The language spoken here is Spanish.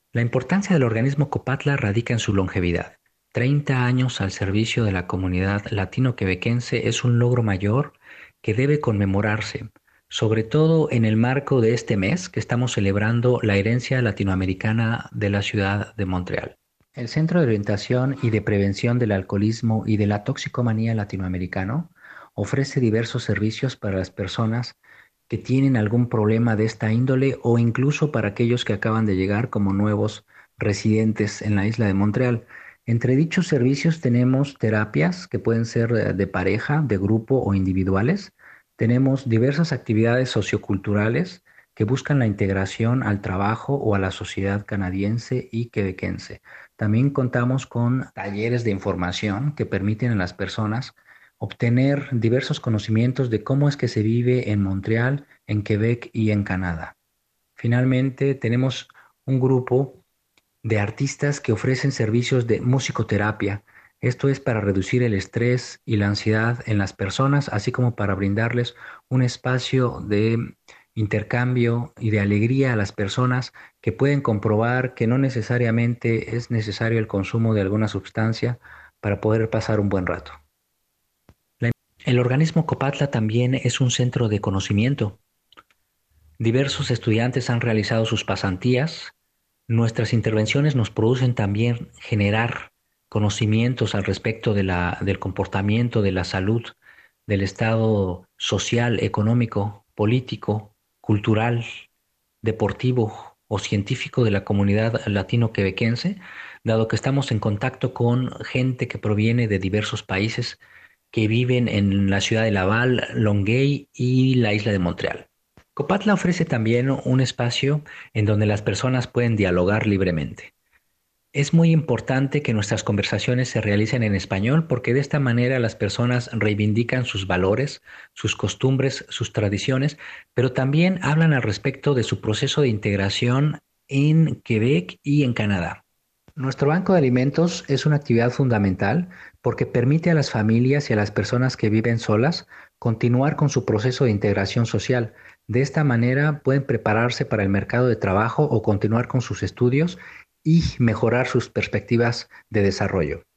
La importancia del organismo Copatla radica en su longevidad. 30 años al servicio de la comunidad latino-quebequense es un logro mayor que debe conmemorarse, sobre todo en el marco de este mes que estamos celebrando la herencia latinoamericana de la ciudad de Montreal. El Centro de Orientación y de Prevención del Alcoholismo y de la Toxicomanía Latinoamericano ofrece diversos servicios para las personas que tienen algún problema de esta índole o incluso para aquellos que acaban de llegar como nuevos residentes en la isla de Montreal. Entre dichos servicios tenemos terapias que pueden ser de pareja, de grupo o individuales. Tenemos diversas actividades socioculturales que buscan la integración al trabajo o a la sociedad canadiense y quebequense. También contamos con talleres de información que permiten a las personas obtener diversos conocimientos de cómo es que se vive en Montreal, en Quebec y en Canadá. Finalmente, tenemos un grupo de artistas que ofrecen servicios de musicoterapia. Esto es para reducir el estrés y la ansiedad en las personas, así como para brindarles un espacio de intercambio y de alegría a las personas que pueden comprobar que no necesariamente es necesario el consumo de alguna sustancia para poder pasar un buen rato. El organismo Copatla también es un centro de conocimiento. Diversos estudiantes han realizado sus pasantías. Nuestras intervenciones nos producen también generar conocimientos al respecto del comportamiento, de la salud, del estado social, económico, político, cultural, deportivo o científico de la comunidad latino-quebequense, dado que estamos en contacto con gente que proviene de diversos países que viven en la ciudad de Laval, Longueuil y la isla de Montreal. Copatla ofrece también un espacio en donde las personas pueden dialogar libremente. Es muy importante que nuestras conversaciones se realicen en español porque de esta manera las personas reivindican sus valores, sus costumbres, sus tradiciones, pero también hablan al respecto de su proceso de integración en Quebec y en Canadá. Nuestro banco de alimentos es una actividad fundamental porque permite a las familias y a las personas que viven solas continuar con su proceso de integración social. De esta manera pueden prepararse para el mercado de trabajo o continuar con sus estudios y mejorar sus perspectivas de desarrollo.